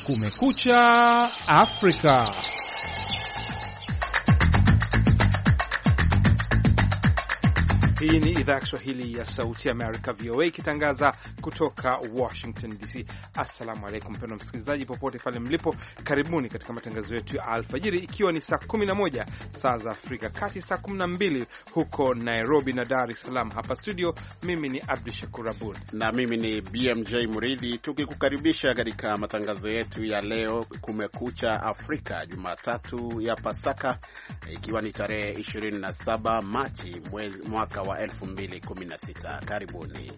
Kumekucha Afrika. Hii ni idhaa ya Kiswahili ya Sauti ya Amerika, VOA, ikitangaza kutoka Washington DC. Assalamu alaikum mpendwa msikilizaji, popote pale mlipo, karibuni katika matangazo yetu ya alfajiri, ikiwa ni saa 11 saa za Afrika Kati, saa 12 huko Nairobi na Dar es Salaam. Hapa studio, mimi ni Abdi Shakur Abud na mimi ni BMJ Muridhi, tukikukaribisha katika matangazo yetu ya leo, Kumekucha Afrika, Jumatatu ya Pasaka, ikiwa ni tarehe 27 Machi mwaka wa 2016. Karibuni.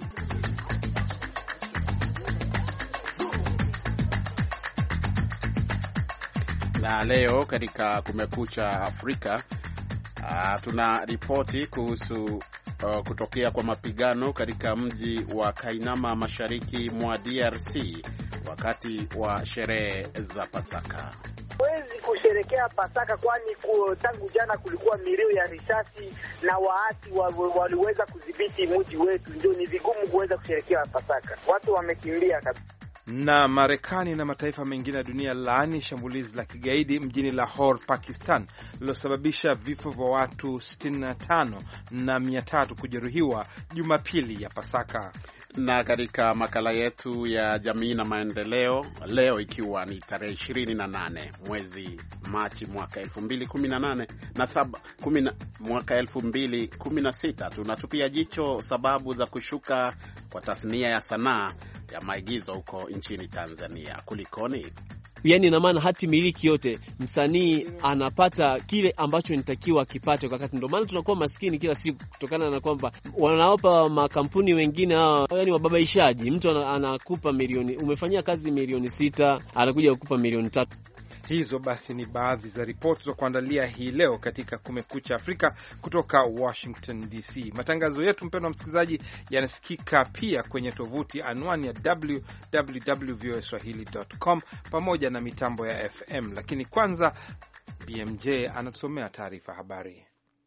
Na leo katika Kumekucha Afrika tuna ripoti kuhusu kutokea kwa mapigano katika mji wa Kainama mashariki mwa DRC wakati wa sherehe za Pasaka. Huwezi kusherekea Pasaka kwani tangu jana kulikuwa milio ya risasi na waasi waliweza kudhibiti mji wetu, ndio ni vigumu kuweza kusherekea Pasaka. Watu wamekimbia kabisa. Na Marekani na mataifa mengine ya dunia laani shambulizi la kigaidi mjini Lahore, Pakistan, lililosababisha vifo vya watu 65 na 300 kujeruhiwa Jumapili ya Pasaka. Na katika makala yetu ya jamii na maendeleo, leo ikiwa ni tarehe 28 mwezi Machi mwaka 2018 na mwaka 2016, tunatupia jicho sababu za kushuka kwa tasnia ya sanaa ya maigizo huko nchini Tanzania. Kulikoni? Yaani ina maana hati miliki yote msanii anapata kile ambacho nitakiwa kipate kwa wakati. Ndio maana tunakuwa maskini kila siku kutokana na kwamba wanaopa makampuni wengine yani wababaishaji. Mtu anakupa milioni, umefanyia kazi milioni 6, anakuja kukupa milioni 3. Hizo basi ni baadhi za ripoti za kuandalia hii leo katika Kumekucha Afrika kutoka Washington DC. Matangazo yetu, mpendwa msikilizaji, yanasikika pia kwenye tovuti anwani ya www.voaswahili.com pamoja na mitambo ya FM. Lakini kwanza BMJ anatusomea taarifa habari.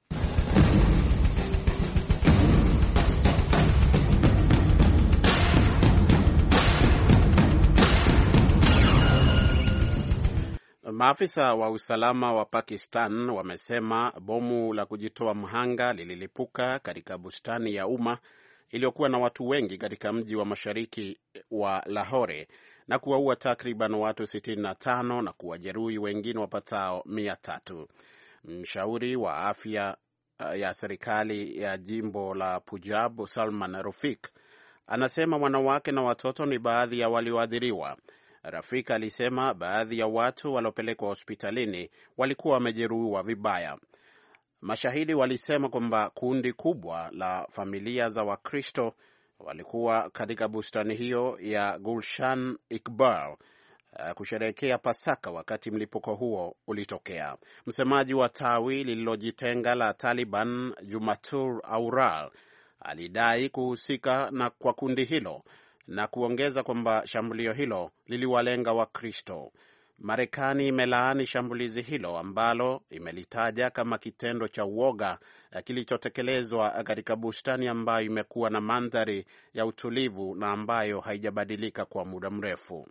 Maafisa wa usalama wa Pakistan wamesema bomu la kujitoa mhanga lililipuka katika bustani ya umma iliyokuwa na watu wengi katika mji wa mashariki wa Lahore na kuwaua takriban watu 65 na kuwajeruhi wengine wapatao 300. Mshauri wa afya ya serikali ya jimbo la Punjab, Salman Rafiq, anasema wanawake na watoto ni baadhi ya walioathiriwa. Rafiq alisema baadhi ya watu waliopelekwa hospitalini walikuwa wamejeruhiwa vibaya. Mashahidi walisema kwamba kundi kubwa la familia za Wakristo walikuwa katika bustani hiyo ya Gulshan Iqbal kusherehekea Pasaka wakati mlipuko huo ulitokea. Msemaji wa tawi lililojitenga la Taliban, Jumatur Aural, alidai kuhusika kwa kundi hilo na kuongeza kwamba shambulio hilo liliwalenga Wakristo. Marekani imelaani shambulizi hilo ambalo imelitaja kama kitendo cha uoga kilichotekelezwa katika bustani ambayo imekuwa na mandhari ya utulivu na ambayo haijabadilika kwa muda mrefu.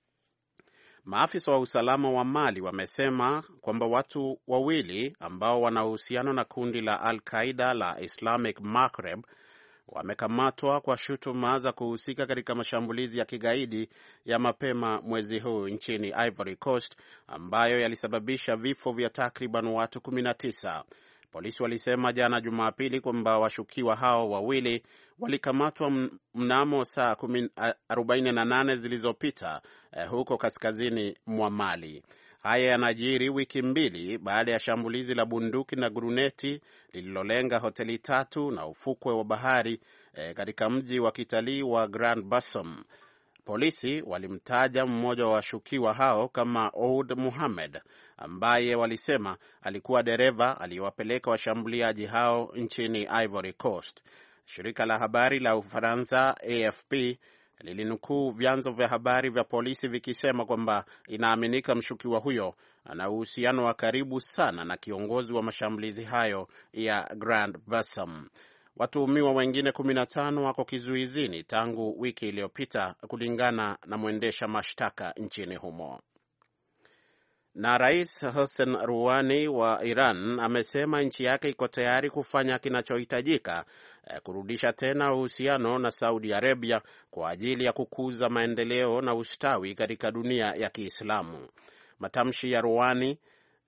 Maafisa wa usalama wa Mali wamesema kwamba watu wawili ambao wana uhusiano na kundi la Al-Qaida la Islamic Maghreb wamekamatwa kwa shutuma za kuhusika katika mashambulizi ya kigaidi ya mapema mwezi huu nchini Ivory Coast ambayo yalisababisha vifo vya takriban watu 19. Polisi walisema jana Jumapili kwamba washukiwa hao wawili walikamatwa mnamo saa 48 zilizopita huko kaskazini mwa Mali. Haya yanajiri wiki mbili baada ya shambulizi la bunduki na gruneti lililolenga hoteli 3 na ufukwe wa bahari katika mji wa kitalii wa Grand Bassam. Polisi walimtaja mmoja wa washukiwa hao kama Oud Mohamed, ambaye walisema alikuwa dereva aliyewapeleka washambuliaji hao nchini Ivory Coast. Shirika la habari la Ufaransa AFP lilinukuu vyanzo vya habari vya polisi vikisema kwamba inaaminika mshukiwa huyo ana uhusiano wa karibu sana na kiongozi wa mashambulizi hayo ya Grand Bassam. Watuhumiwa wengine 15 wako kizuizini tangu wiki iliyopita, kulingana na mwendesha mashtaka nchini humo. Na Rais Hassan Rouhani wa Iran amesema nchi yake iko tayari kufanya kinachohitajika kurudisha tena uhusiano na Saudi Arabia kwa ajili ya kukuza maendeleo na ustawi katika dunia ya Kiislamu. Matamshi ya Rouhani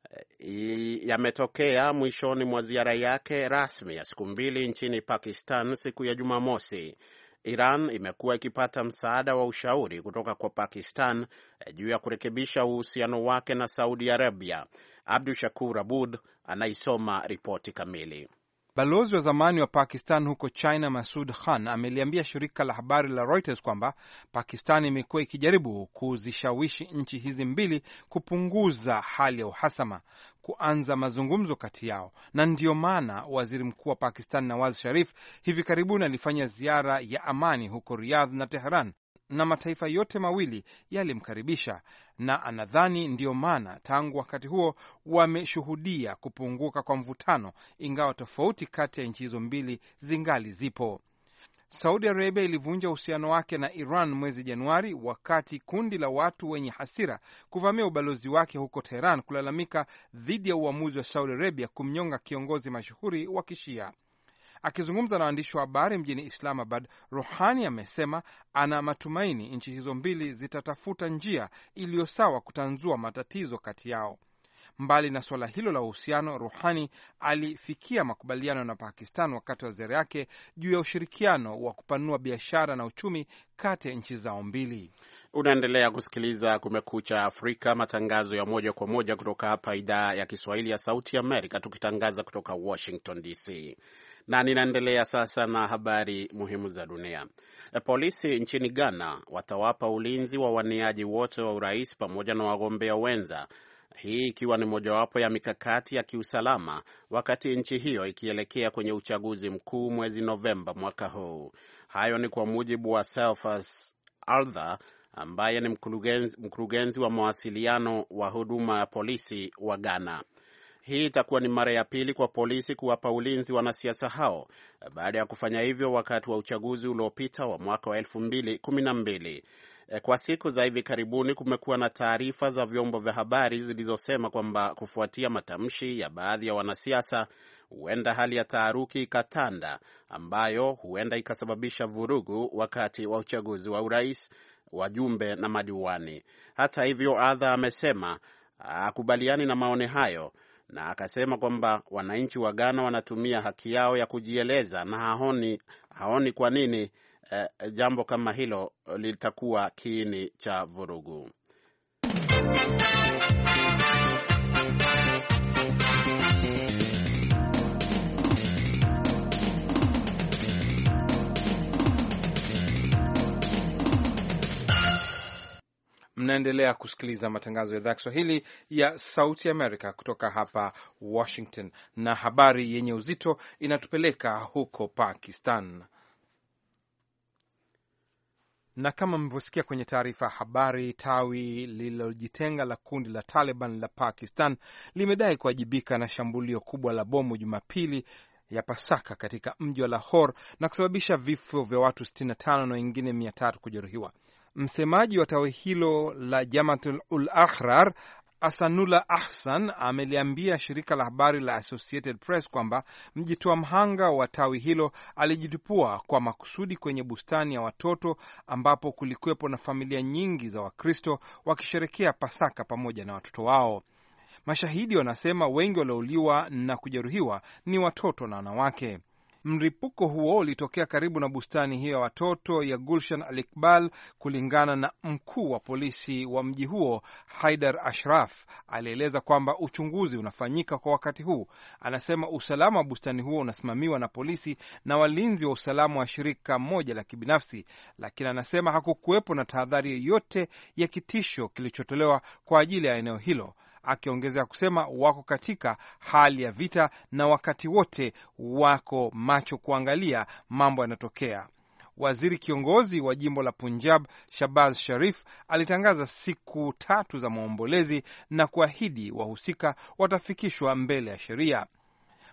yametokea mwishoni mwa ziara yake rasmi ya siku 2 nchini Pakistan siku ya Jumamosi. Iran imekuwa ikipata msaada wa ushauri kutoka kwa Pakistan juu ya kurekebisha uhusiano wake na Saudi Arabia. Abdu Shakur Abud anaisoma ripoti kamili. Balozi wa zamani wa Pakistan huko China, Masood Khan, ameliambia shirika la habari la Reuters kwamba Pakistan imekuwa ikijaribu kuzishawishi nchi hizi mbili kupunguza hali ya uhasama, kuanza mazungumzo kati yao, na ndiyo maana waziri mkuu wa Pakistan Nawaz Sharif hivi karibuni alifanya ziara ya amani huko Riyadh na Tehran, na mataifa yote mawili yalimkaribisha, na anadhani ndiyo maana tangu wakati huo wameshuhudia kupunguka kwa mvutano, ingawa tofauti kati ya nchi hizo mbili zingali zipo. Saudi Arabia ilivunja uhusiano wake na Iran mwezi Januari wakati kundi la watu wenye hasira kuvamia ubalozi wake huko Tehran kulalamika dhidi ya uamuzi wa Saudi Arabia kumnyonga kiongozi mashuhuri wa Kishia. Akizungumza na waandishi wa habari mjini Islamabad, Rouhani amesema ana matumaini nchi hizo mbili zitatafuta njia iliyo sawa kutanzua matatizo kati yao. Mbali na suala hilo la uhusiano, Rouhani alifikia makubaliano na Pakistan wakati wa ziara yake juu ya ushirikiano wa kupanua biashara na uchumi kati ya nchi zao mbili. Unaendelea kusikiliza Kumekucha Afrika, matangazo ya moja kwa moja kutoka hapa idhaa ya Kiswahili ya Sauti Amerika, tukitangaza kutoka Washington DC. Na ninaendelea sasa na habari muhimu za dunia. Polisi nchini Ghana watawapa ulinzi wa waniaji wote wa urais pamoja na wagombea wenza, hii ikiwa ni mojawapo ya mikakati ya kiusalama wakati nchi hiyo ikielekea kwenye uchaguzi mkuu mwezi Novemba mwaka huu. Hayo ni kwa mujibu wa Selfas Aldha ambaye ni mkurugenzi wa mawasiliano wa huduma ya polisi wa Ghana. Hii itakuwa ni mara ya pili kwa polisi kuwapa ulinzi wanasiasa hao baada ya kufanya hivyo wakati wa uchaguzi uliopita wa mwaka wa 2012. Kwa siku za hivi karibuni kumekuwa na taarifa za vyombo vya habari zilizosema kwamba kufuatia matamshi ya baadhi ya wanasiasa, huenda hali ya taharuki ikatanda ambayo huenda ikasababisha vurugu wakati wa uchaguzi wa urais, wajumbe na madiwani. Hata hivyo, Adha amesema hakubaliani na maoni hayo, na akasema kwamba wananchi wa Ghana wanatumia haki yao ya kujieleza na haoni kwa nini jambo kama hilo litakuwa kiini cha vurugu. Mnaendelea kusikiliza matangazo ya idhaa Kiswahili ya Sauti Amerika kutoka hapa Washington, na habari yenye uzito inatupeleka huko Pakistan. Na kama mlivyosikia kwenye taarifa ya habari, tawi lililojitenga la kundi la Taliban la Pakistan limedai kuwajibika na shambulio kubwa la bomu Jumapili ya Pasaka katika mji wa Lahore na kusababisha vifo vya watu 65 na wengine 300 kujeruhiwa. Msemaji wa tawi hilo la Jamatul ul Ahrar, Asanullah Ahsan, ameliambia shirika la habari la Associated Press kwamba mjitoa mhanga wa tawi hilo alijitupua kwa makusudi kwenye bustani ya watoto ambapo kulikuwepo na familia nyingi za Wakristo wakisherekea Pasaka pamoja na watoto wao. Mashahidi wanasema wengi waliouliwa na kujeruhiwa ni watoto na wanawake. Mlipuko huo ulitokea karibu na bustani hiyo ya watoto ya Gulshan Al-Iqbal. Kulingana na mkuu wa polisi wa mji huo, Haidar Ashraf, alieleza kwamba uchunguzi unafanyika kwa wakati huu. Anasema usalama wa bustani huo unasimamiwa na polisi na walinzi wa usalama wa shirika moja la kibinafsi, lakini anasema hakukuwepo na tahadhari yoyote ya kitisho kilichotolewa kwa ajili ya eneo hilo, akiongezea kusema wako katika hali ya vita na wakati wote wako macho kuangalia mambo yanayotokea. Waziri kiongozi wa jimbo la Punjab, Shahbaz Sharif, alitangaza siku 3 za maombolezi na kuahidi wahusika watafikishwa mbele ya sheria.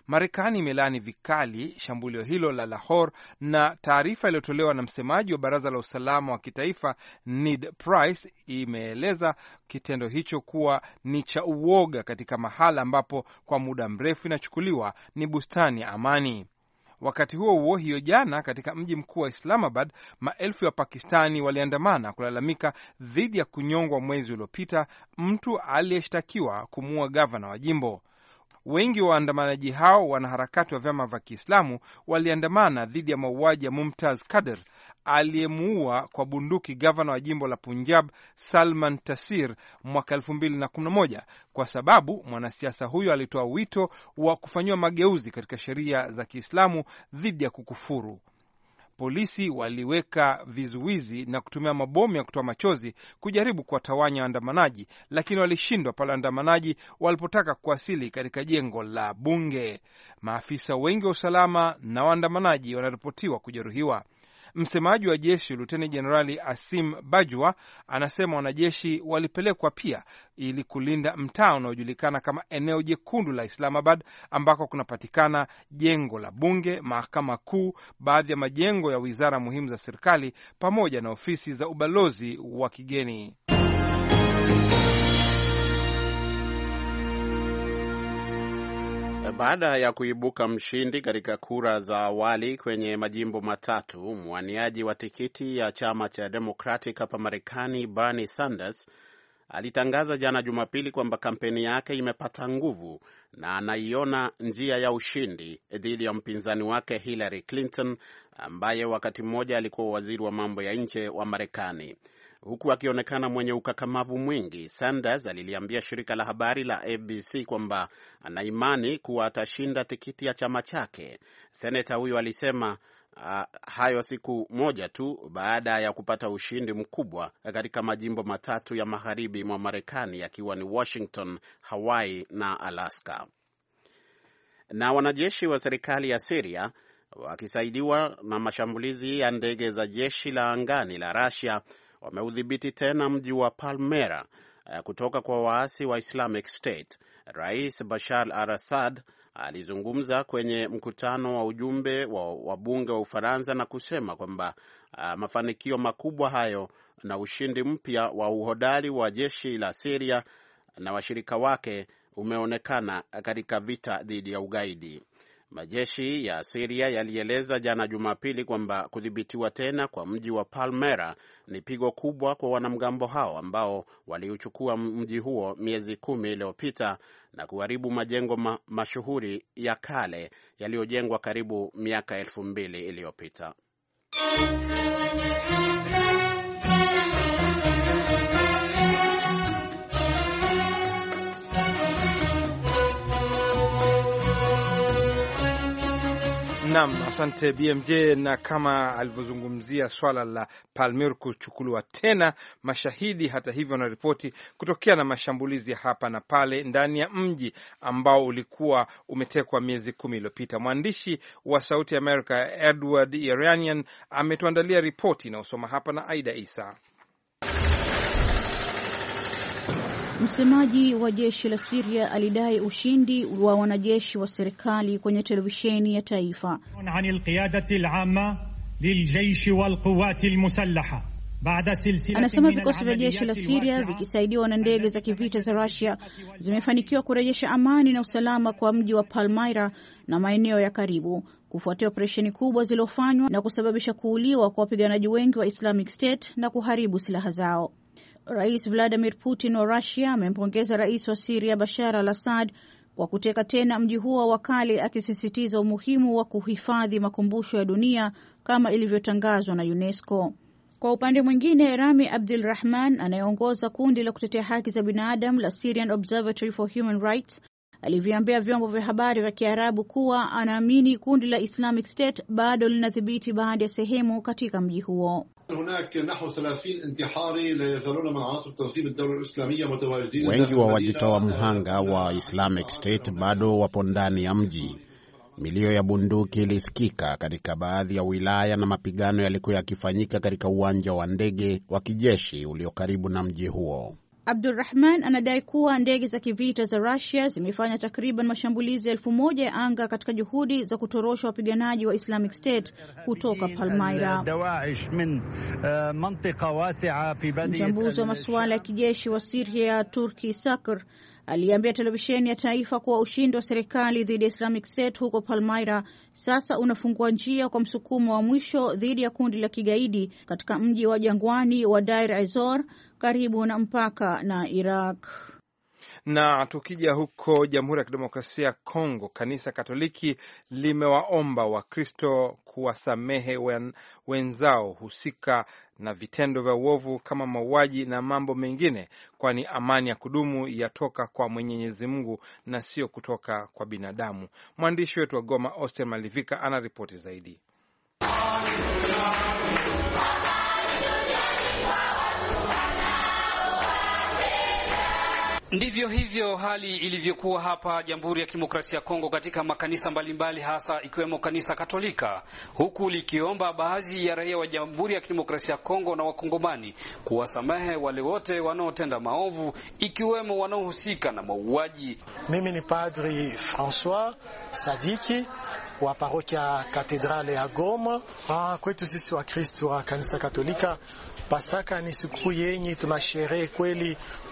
Marekani imelaani vikali shambulio hilo la Lahore, na taarifa iliyotolewa na msemaji wa Baraza la Usalama wa Kitaifa Ned Price imeeleza kitendo hicho kuwa ni cha uoga katika mahala ambapo kwa muda mrefu inachukuliwa ni bustani ya amani. Wakati huo hiyo jana katika mji mkuu wa Islamabad, maelfu ya Pakistani waliandamana kulalamika dhidi ya kunyongwa mwezi uliopita mtu aliyeshtakiwa kumuua gavana wa jimbo. Wengi wa waandamanaji hao wanaharakati wa vyama vya Kiislamu waliandamana dhidi ya mauaji ya Mumtaz Kadir aliyemuua kwa bunduki gavana wa jimbo la Punjab Salman Taseer mwaka 2011 kwa sababu mwanasiasa huyo alitoa wito wa kufanyiwa mageuzi katika sheria za Kiislamu dhidi ya kukufuru. Polisi waliweka vizuizi na kutumia mabomu ya kutoa machozi kujaribu kuwatawanya waandamanaji, lakini walishindwa pale waandamanaji walipotaka kuwasili katika jengo la bunge. Maafisa wengi wa usalama na waandamanaji wanaripotiwa kujeruhiwa. Msemaji wa jeshi Luteni Jenerali Asim Bajwa anasema wanajeshi walipelekwa pia ili kulinda mtaa unaojulikana kama eneo jekundu la Islamabad, ambako kunapatikana jengo la bunge, mahakama kuu, baadhi ya majengo ya wizara muhimu za serikali pamoja na ofisi za ubalozi wa kigeni. Baada ya kuibuka mshindi katika kura za awali kwenye majimbo matatu, mwaniaji wa tikiti ya chama cha Democratic hapa Marekani Bernie Sanders alitangaza jana Jumapili kwamba kampeni yake imepata nguvu na anaiona njia ya ushindi dhidi ya mpinzani wake Hillary Clinton, ambaye wakati mmoja alikuwa waziri wa mambo ya nje wa Marekani. Huku akionekana mwenye ukakamavu mwingi, Sanders aliliambia shirika la habari la ABC kwamba ana imani kuwa atashinda tikiti ya chama chake. Seneta huyo alisema hayo siku moja tu baada ya kupata ushindi mkubwa katika majimbo matatu ya magharibi mwa Marekani, yakiwa ni Washington, Hawaii na Alaska. Na wanajeshi wa serikali ya Syria wakisaidiwa na mashambulizi ya ndege za jeshi la angani la Russia wameudhibiti tena mji wa Palmyra kutoka kwa waasi wa Islamic State. Rais Bashar al-Assad alizungumza kwenye mkutano wa ujumbe wa wabunge wa Ufaransa na kusema kwamba mafanikio makubwa hayo na ushindi mpya wa uhodari wa jeshi la Syria na washirika wake umeonekana katika vita dhidi ya ugaidi. Majeshi ya Syria yalieleza jana Jumapili kwamba kudhibitiwa tena kwa mji wa Palmyra ni pigo kubwa kwa wanamgambo hao ambao waliuchukua mji huo miezi 10 iliyopita na kuharibu majengo mashuhuri ya kale yaliyojengwa karibu miaka 2000 iliyopita. Naam, asante BMJ. Na kama alivyozungumzia swala la Palmyra kuchukuliwa tena, mashahidi hata hivyo wanaripoti kutokea na mashambulizi hapa na pale ndani ya mji ambao ulikuwa umetekwa miezi 10 iliyopita. Mwandishi wa Sauti ya Amerika Edward Iranian ametuandalia ripoti inayosoma hapa na Aida Isa. Msemaji wa jeshi la Syria alidai ushindi wa wanajeshi wa serikali kwenye televisheni ya taifa. Anasema vikosi vya jeshi la Syria vikisaidiwa na ndege za kivita za Russia zimefanikiwa kurejesha amani na usalama kwa mji wa Palmyra na maeneo ya karibu, kufuatia operesheni kubwa zilizofanywa na kusababisha kuuliwa kwa wapiganaji wengi wa Islamic State na kuharibu silaha zao. Rais Vladimir Putin wa Russia amempongeza rais wa Syria Bashar al-Assad kwa kuteka tena mji huo wa kale, akisisitiza umuhimu wa kuhifadhi makumbusho ya dunia kama ilivyotangazwa na UNESCO. Kwa upande mwingine, Rami Abdulrahman anayeongoza kundi la kutetea haki za binadamu la Syrian Observatory for Human Rights aliviambia vyombo vya habari vya Kiarabu kuwa anaamini kundi la Islamic State bado linadhibiti baadhi ya sehemu katika mji huo. Wengi wa wajitoa mhanga wa Islamic State bado wapo ndani ya mji. Milio ya bunduki ilisikika katika baadhi ya wilaya na mapigano yalikuwa yakifanyika katika uwanja wa ndege wa kijeshi ulio karibu na mji huo. Abdurrahman anadai kuwa ndege za kivita za Russia zimefanya takriban mashambulizi 1000 ya anga katika juhudi za kutorosha wapiganaji wa Islamic State kutoka Palmyra. Mchambuzi wa masuala ya kijeshi wa Syria Turki Sakr aliambia televisheni ya taifa kuwa ushindi wa serikali dhidi ya Islamic State huko Palmyra sasa unafungua njia kwa msukumo wa mwisho dhidi ya kundi la kigaidi katika mji wa jangwani wa Deir ez-Zor karibu na mpaka na Iraq. Na tukija huko Jamhuri ya Kidemokrasia ya Kongo, kanisa Katoliki limewaomba Wakristo kuwasamehe wenzao husika na vitendo vya uovu kama mauaji na mambo mengine, kwani amani ya kudumu yatoka kwa Mwenyezi Mungu na sio kutoka kwa binadamu. Mwandishi wetu wa Goma Oster Malivika ana ripoti zaidi. Ndivyo hivyo hali ilivyokuwa hapa Jamhuri ya Kidemokrasia ya Kongo katika makanisa mbalimbali, hasa ikiwemo kanisa Katolika, huku likiomba baadhi ya raia wa Jamhuri ya Kidemokrasia ya Kongo na Wakongomani kuwasamehe wale wote wanaotenda maovu, ikiwemo wanaohusika na mauaji. Mimi ni Padri François Sadiki wa parokia Katedrale ya Goma. Kwetu sisi wa Kristo wa kanisa Katolika, Pasaka ni siku yenye tunasherehe kweli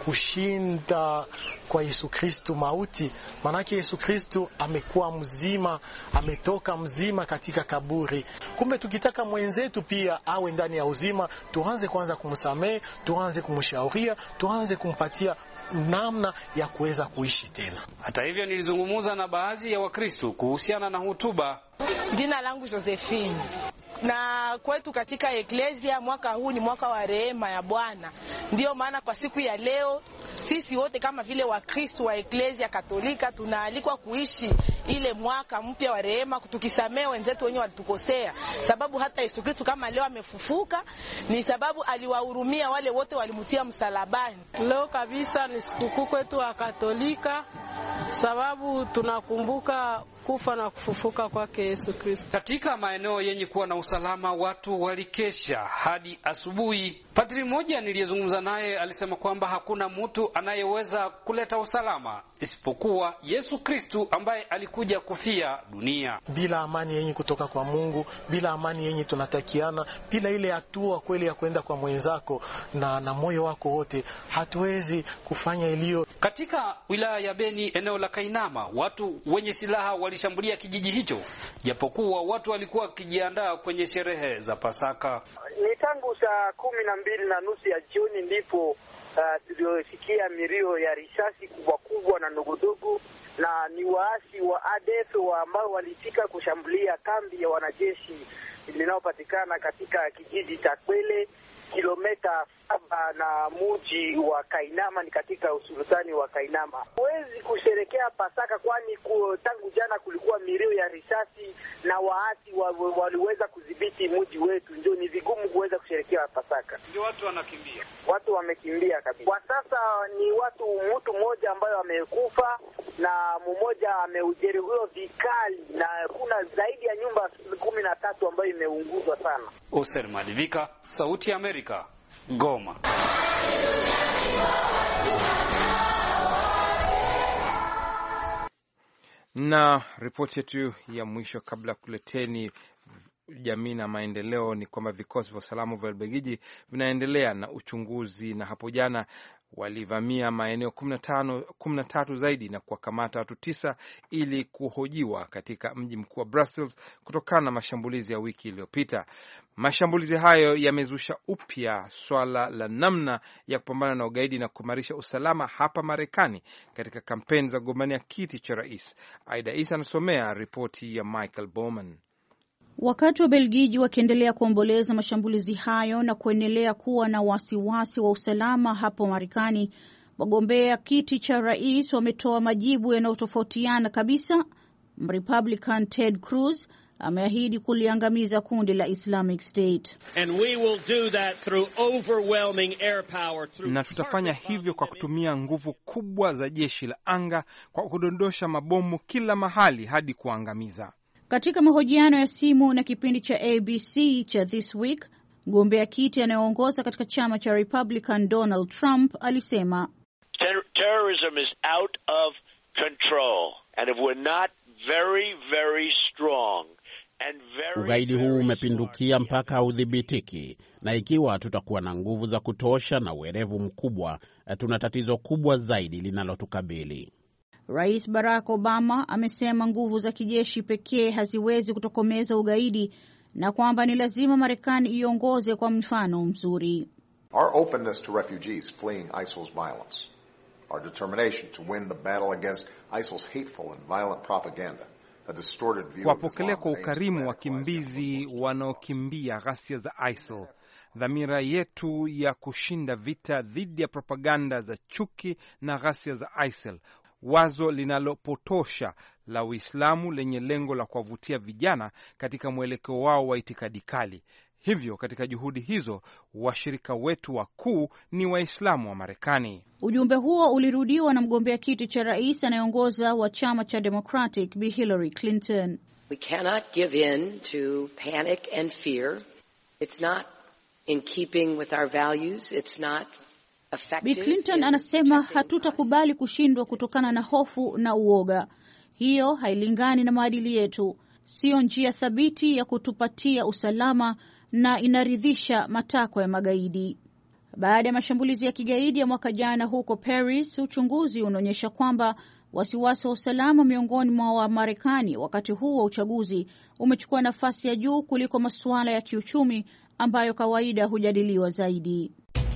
kushinda kwa Yesu Kristo mauti. Manake Yesu Kristo amekuwa mzima, ametoka mzima katika kaburi. Kumbe tukitaka mwenzetu pia awe ndani ya uzima, tuanze kwanza kumsamehe, tuanze kumshauria, tuanze kumpatia namna ya kuweza kuishi tena. Hata hivyo, nilizungumza na baadhi ya Wakristo kuhusiana na hutuba. Jina langu Josephine. Na kwetu katika Eklesia mwaka huu ni mwaka wa rehema ya Bwana. Ndio maana kwa siku ya leo sisi wote kama vile Wakristo wa Eklesia Katolika tunaalikwa kuishi ile mwaka mpya wa rehema, tukisamehe wenzetu wenyewe walitukosea. Sababu hata Yesu Kristo kama leo amefufuka ni sababu aliwahurumia wale wote walimtia msalabani. Leo kabisa ni sikukuu kwetu wa Katolika, sababu tunakumbuka kufa na kufufuka kwake Yesu Kristo. Katika maeneo yenye kuwa na usalama watu walikesha hadi asubuhi. Padri mmoja niliyezungumza naye alisema kwamba hakuna mtu anayeweza kuleta usalama isipokuwa Yesu Kristo ambaye alikuja kufia dunia. Bila amani yenye kutoka kwa Mungu, bila amani yenye tunatakiana, bila ile hatua kweli ya kwenda kwa mwenzako na moyo wako wote, hatuwezi kufanya iliyo. Katika wilaya ya Beni, eneo la Kainama, watu wenye silaha walishambulia kijiji hicho, japokuwa watu walikuwa wakijiandaa kwenye sherehe za Pasaka. Ni tangu saa 12:30 ya jioni ndipo tuliosikia milio ya risasi kubwa kubwa na ndogo, na ni waasi wa ADF ambao walifika kushambulia kambi ya wanajeshi linalopatikana katika kijiji cha Kwele, kilomita 7 na mji wa Kainama, ni katika usultani wa Kainama. Huwezi kusherekea Pasaka kwani tangu jana kulikuwa milio ya risasi na waasi waliweza kudhibiti mji wetu, ndio ni vigumu kuweza kusherekea Pasaka. Ndio watu wanakimbia. Watu wamekimbia kabisa. Kwa sasa ni mtu mmoja ambaye amekufa na mmoja ameujeruhiwa vikali, na kuna zaidi ya nyumba 13 ambayo imeunguzwa sana. Oser Malivika, Sauti ya Amerika, Goma. Na ripoti yetu ya mwisho kabla kuleteni jamii na maendeleo ni kwamba vikosi vya usalama vya Ubelgiji vinaendelea na uchunguzi, na hapo jana walivamia maeneo 13 zaidi na kuwakamata watu 9 ili kuhojiwa katika mji mkuu wa Brussels kutokana na mashambulizi ya wiki iliyopita. Mashambulizi hayo yamezusha upya swala la namna ya kupambana na ugaidi na kuimarisha usalama hapa Marekani katika kampeni za kugombania kiti cha rais. Aida Isa anasomea ripoti ya Michael Bowman. Wakati wa Belgiji wakiendelea kuomboleza mashambulizi hayo na kuendelea kuwa na wasiwasi wa usalama hapo Marekani, wagombea kiti cha rais wametoa majibu yanayotofautiana kabisa. Republican Ted Cruz ameahidi kuliangamiza kundi la Islamic State. Na tutafanya hivyo kwa kutumia nguvu kubwa za jeshi la anga, kwa kudondosha mabomu kila mahali hadi kuangamiza. Katika mahojiano ya simu na kipindi cha ABC cha This Week, Mgombea kiti anayeongoza katika chama cha Republican Donald Trump alisema terrorism is out of control and if we're not very strong and very ugaidi huu umepindukia mpaka udhibitiki, na ikiwa tutakuwa na nguvu za kutosha na uerevu mkubwa, tuna tatizo kubwa zaidi linalotukabili. Rais Barack Obama amesema nguvu za kijeshi pekee haziwezi kutokomeza ugaidi na kwamba ni lazima Marekani iongoze kwa mfano mzuri. Our openness to refugees fleeing ISIL's violence, our determination to win the battle against ISIL's hateful and violent propaganda, a distorted view of kuwapokelea kwa ukarimu wakimbizi wanaokimbia ghasia za ISIL, dhamira yetu ya kushinda vita dhidi ya propaganda za chuki na ghasia za ISIL, wazo linalopotosha la Uislamu lenye lengo la kuwavutia vijana katika mwelekeo wao wa itikadi kali. Hivyo katika juhudi hizo washirika wetu wakuu ni Waislamu wa Marekani. Ujumbe huo ulirudiwa na mgombea kiti cha rais anayeongoza wa chama cha Democratic Bi Hillary Clinton. We cannot give in to panic and fear. It's not in keeping with our values. It's not Bi Clinton anasema hatutakubali kushindwa kutokana na hofu na uoga. Hiyo hailingani na maadili yetu. Sio njia thabiti ya kutupatia usalama na inaridhisha matakwa ya magaidi. Baada ya mashambulizi ya kigaidi ya mwaka jana huko Paris, uchunguzi unaonyesha kwamba wasiwasi wa usalama miongoni mwa Wamarekani wakati huu wa uchaguzi umechukua nafasi ya juu kuliko masuala ya kiuchumi ambayo kawaida hujadiliwa zaidi.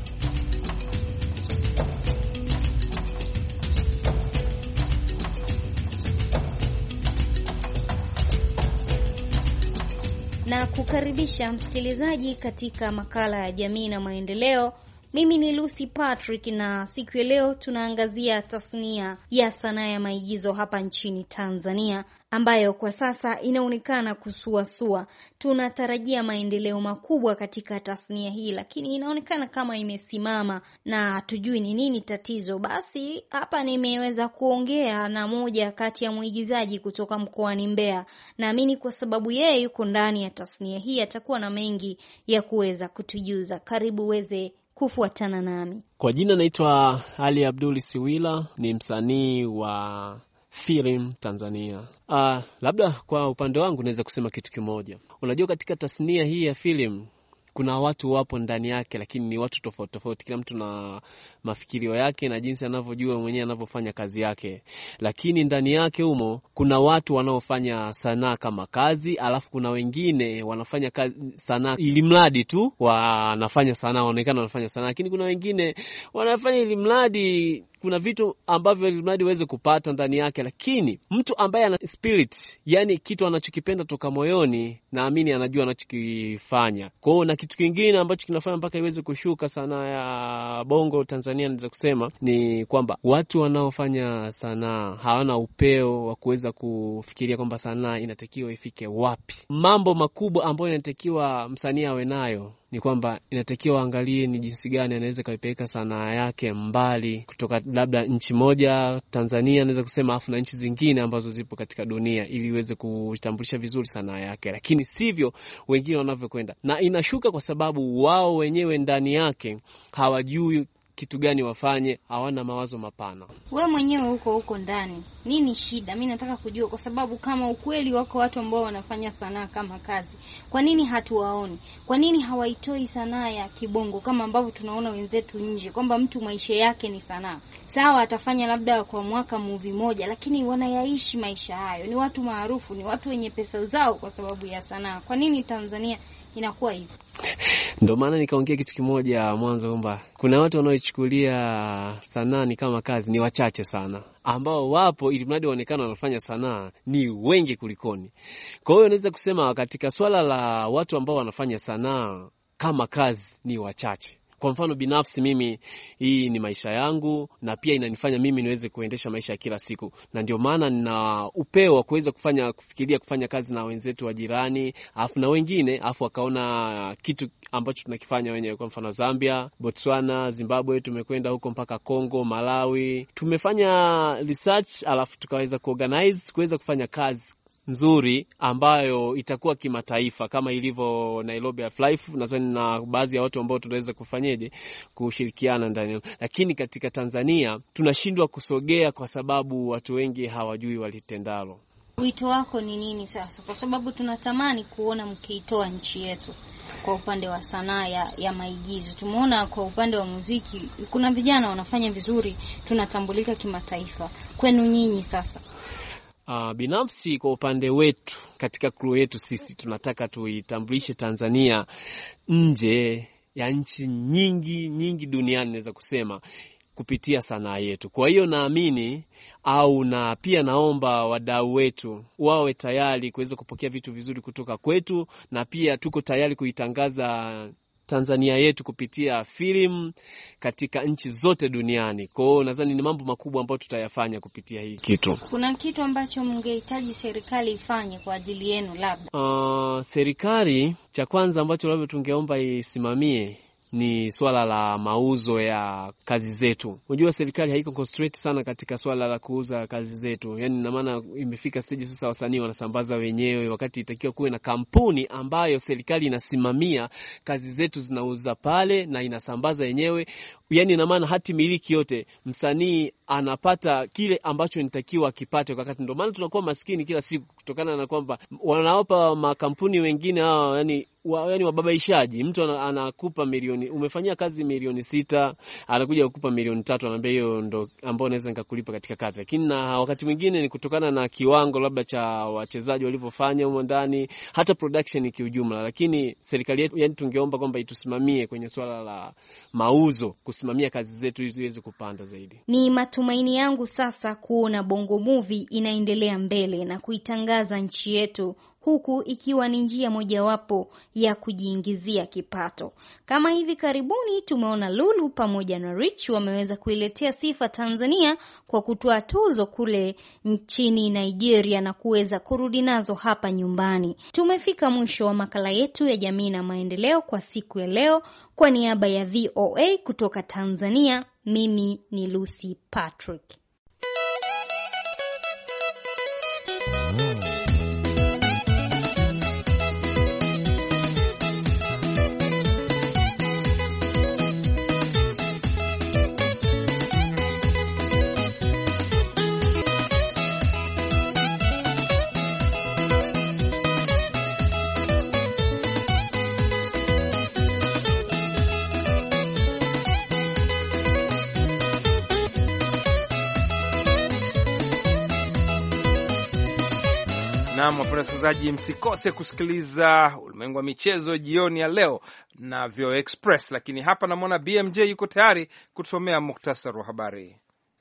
Na kukaribisha msikilizaji katika makala ya jamii na maendeleo. Mimi ni Lucy Patrick na siku ya leo tunaangazia tasnia ya sanaa ya maigizo hapa nchini Tanzania ambayo kwa sasa inaonekana kusuasua. Tunatarajia maendeleo makubwa katika tasnia hii, lakini inaonekana kama imesimama na hatujui ni nini tatizo. Basi hapa nimeweza kuongea na moja kati ya mwigizaji kutoka mkoani Mbeya. Naamini kwa sababu yeye yuko ndani ya tasnia hii atakuwa na mengi ya kuweza kutujuza. Karibu weze kufuatana nami. Kwa jina naitwa Ali Abdul Siwila, ni msanii wa film Tanzania. Labda kwa upande wangu naweza kusema kitu kimoja. Unajua katika tasnia hii ya film kuna watu wapo ndani yake, lakini ni watu tofauti tofauti. Kila mtu na mafikirio yake na jinsi anavyojua mwenyewe anavyofanya kazi yake. Lakini ndani yake humo kuna watu wanaofanya sanaa kama kazi, alafu kuna wengine wanafanya sanaa ili mradi tu wanafanya sanaa, wanaonekana wanafanya sanaa, lakini kuna wengine wanafanya ili mradi kuna vitu ambavyo ili mradi uweze kupata ndani yake. Lakini mtu ambaye ana spirit, yani kitu anachokipenda toka moyoni, naamini anajua anachokifanya. Kwa hiyo na kitu kingine ambacho kinafanya mpaka iweze kushuka sanaa ya Bongo Tanzania, naweza kusema ni kwamba watu wanaofanya sanaa hawana upeo wa kuweza kufikiria kwamba sanaa inatakiwa ifike wapi. Mambo makubwa ambayo inatakiwa msanii awe nayo ni kwamba inatakiwa angalie ni jinsi gani anaweza kaipeleka sanaa yake mbali kutoka labda nchi moja Tanzania, naweza kusema, afu na nchi zingine ambazo zipo katika dunia, ili iweze kutambulisha vizuri sanaa yake. Lakini sivyo wengine wanavyokwenda, na inashuka kwa sababu wao wenyewe ndani yake hawajui kitu gani wafanye, hawana mawazo mapana. Wewe mwenyewe huko ndani, nini shida? Mimi nataka kujua, kwa sababu kama ukweli wako watu ambao wanafanya sanaa kama kazi, kwa nini hatuwaoni? Kwa nini hawaitoi sanaa ya kibongo kama ambavyo tunaona wenzetu nje, kwamba mtu maisha yake ni sanaa? Sawa, atafanya labda kwa mwaka movie moja, lakini wanayaishi maisha hayo. Ni watu maarufu, ni watu wenye pesa zao kwa sababu ya sanaa. Kwa nini Tanzania inakuwa hivyo? Ndio maana nikaongea kitu kimoja mwanzo kwamba kuna watu wanaoichukulia sanaa ni kama kazi, ni wachache sana. Ambao wapo ili mradi waonekane wanafanya sanaa ni wengi kulikoni. Kwa hiyo naweza kusema katika swala la watu ambao wanafanya sanaa kama kazi ni wachache. Kwa mfano binafsi mimi, hii ni maisha yangu na pia inanifanya mimi niweze kuendesha maisha ya kila siku. Na ndio maana nina upeo wa kuweza kufikiria kufanya kazi na wenzetu wa jirani, afu na wengine, afu wakaona kitu ambacho tunakifanya wenyewe. Kwa mfano Zambia, Botswana, Zimbabwe, tumekwenda huko mpaka Kongo, Malawi. Tumefanya research alafu tukaweza kuorganize kuweza kufanya kazi nzuri ambayo itakuwa kimataifa kama ilivyo Nairobi Life, nadhani na baadhi ya watu ambao tunaweza kufanyaje kushirikiana ndani. Lakini katika Tanzania tunashindwa kusogea kwa sababu watu wengi hawajui walitendalo. Wito wako ni nini sasa? Kwa sababu tunatamani kuona mkiitoa nchi yetu kwa upande wa sanaa ya maigizo. Tumeona kwa upande wa muziki kuna vijana wanafanya vizuri, tunatambulika kimataifa. Kwenu nyinyi sasa? Binafsi kwa upande wetu, katika crew yetu sisi tunataka tuitambulishe Tanzania nje ya nchi nyingi duniani, naweza kusema, kupitia sanaa yetu. Kwa hiyo naamini na pia naomba wadau wetu wawe tayari kuweza kupokea vitu vizuri kutoka kwetu, na pia tuko tayari kuitangaza Tanzania yetu kupitia film katika nchi zote duniani. Kwa hiyo nadhani ni mambo makubwa ambayo tutayafanya kupitia hii kitu. Kuna kitu ambacho mngehitaji serikali ifanye kwa ajili yenu labda? Serikali cha kwanza ambacho labda tungeomba isimamie ni swala la mauzo ya kazi zetu. Unajua serikali haiko concentrate sana katika swala la kuuza kazi zetu. Yaani na maana imefika stage sasa wasanii wanasambaza wenyewe, wakati itakiwa kuwe na kampuni ambayo serikali inasimamia kazi zetu zinauza pale na inasambaza yenyewe. Yaani na maana hati miliki yote msanii anapata kile ambacho nitakiwa akipate, wakati ndio maana tunakuwa maskini kila siku kutokana na kwamba wanaopa makampuni wengine hao yani wababaishaji. Mtu anakupa milioni, umefanyia kazi milioni 6, anakuja kukupa milioni 3, anambia hiyo ndo ambao naweza nikakulipa katika kazi. Lakini na wakati mwingine ni kutokana na kiwango labda cha wachezaji walivyofanya huko ndani, hata production kiujumla. Lakini serikali yetu yani tungeomba kwamba itusimamie kwenye swala la mauzo, kusimamia kazi zetu ili ziweze kupanda zaidi. Ni matumaini yangu sasa kuona Bongo Movie inaendelea mbele na kuitangaza nchi yetu, huku ikiwa ni njia mojawapo ya kujiingizia kipato. Kama hivi karibuni tumeona Lulu pamoja na Rich wameweza kuiletea sifa Tanzania kwa kutoa tuzo kule nchini Nigeria na kuweza kurudi nazo hapa nyumbani. Tumefika mwisho wa makala yetu ya jamii na maendeleo kwa siku ya leo. Kwa niaba ya VOA kutoka Tanzania, mimi ni Lucy Patrick. Na wapenda wasikilizaji, msikose kusikiliza Ulimwengu wa Michezo jioni ya leo na VOA Express. Lakini hapa namwona BMJ yuko tayari kutusomea muhtasari wa habari.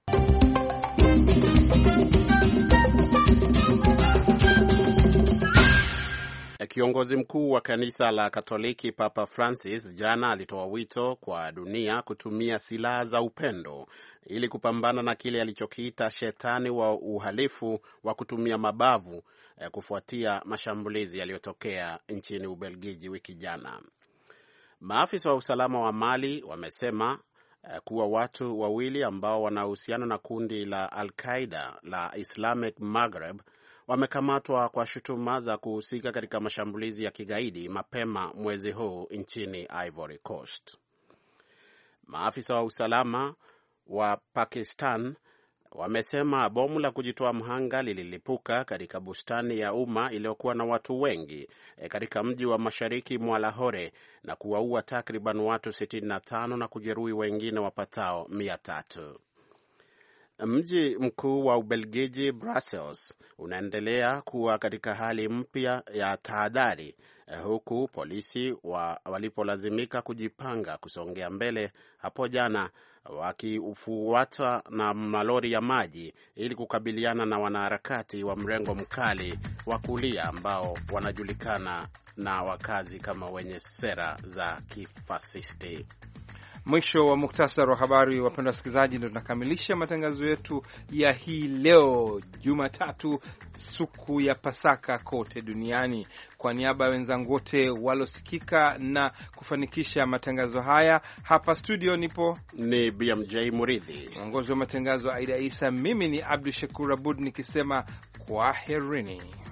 Kiongozi mkuu wa kanisa la Katoliki Papa Francis jana alitoa wito kwa dunia kutumia silaha za upendo ili kupambana na kile alichokiita shetani wa uhalifu wa kutumia mabavu kufuatia mashambulizi yaliyotokea nchini Ubelgiji wiki jana. Maafisa wa usalama wa Mali wamesema kuwa watu wawili ambao wanahusiana na kundi la Al-Qaeda la Islamic Maghreb wamekamatwa kwa shutuma za kuhusika katika mashambulizi ya kigaidi mapema mwezi huu nchini Ivory Coast. Maafisa wa usalama wa Pakistan wamesema bomu la kujitoa mhanga lililipuka katika bustani ya umma iliyokuwa na watu wengi katika mji wa mashariki mwa Lahore na kuwaua takriban watu 65 na kujeruhi wengine wapatao 300. Mji mkuu wa Ubelgiji, Brussels, unaendelea kuwa katika hali mpya ya tahadhari huku polisi walipolazimika kujipanga kusongea mbele hapo jana wakifuatwa na malori ya maji ili kukabiliana na wanaharakati wa mrengo mkali wa kulia ambao wanajulikana na wakazi kama wenye sera za kifasisti. Mwisho wa muktasari wa habari. Wapenda wasikilizaji, ndio tunakamilisha matangazo yetu ya hii leo Jumatatu, siku ya Pasaka kote duniani. Kwa niaba ya wenzangu wote walosikika na kufanikisha matangazo haya, hapa studio ni BMJ Muridhi, mwongozi wa matangazo Aida Isa, mimi ni Abdul Shakur Abud nikisema kwaherini.